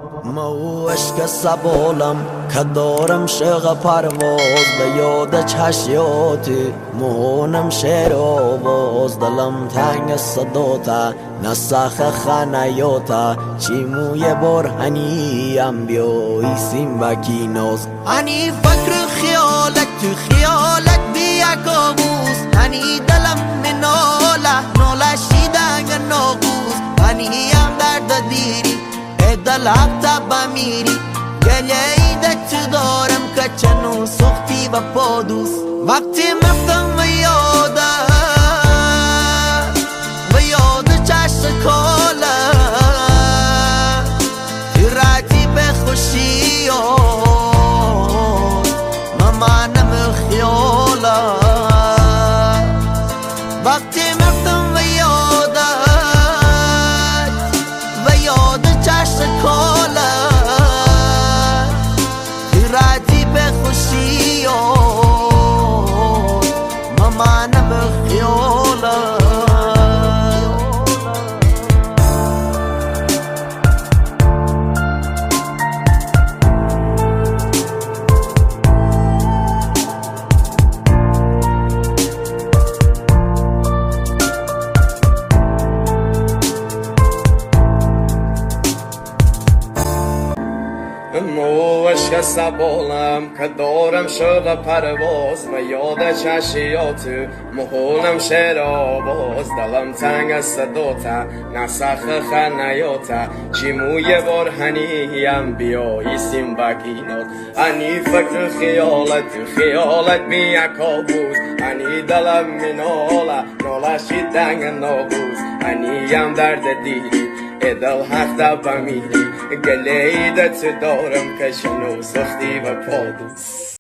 مو عشق سبالم که دارم شغ پرواز به یاد چشیاتی مهونم شعر آواز دلم تنگ صداتا نسخ خنیاتا چی موی برهنیم بیایی سیم بکی ناز هنی فکر خیالت تو خیالت بیا کابوس هنی دلم مناله ناله شیدنگ ناغوز هنی هم درد دیری دل حقا بمیری گله ایدت دارم که چنو سختی و پادوس وقتی مفتم و یاد چشم کاله راتی به خوشی ممانم خیاله وقتی مفتم و یاد چشم کاله راتی به خوشی ممانم خیاله مو عشق سبالم که دارم شغل پرواز و یاد چشیات مهونم شعر آواز دلم تنگ از صداتا نسخ خنیاتا چی موی برهنیم بیایی سیم بگینات هنی فکر خیالت بیا کابوس هنی دلم مناله ناله شیدنگ ناغوز هنی هم درد دیری دل حقا بمیری گله ایدت دارم که شنو سختی و پادوس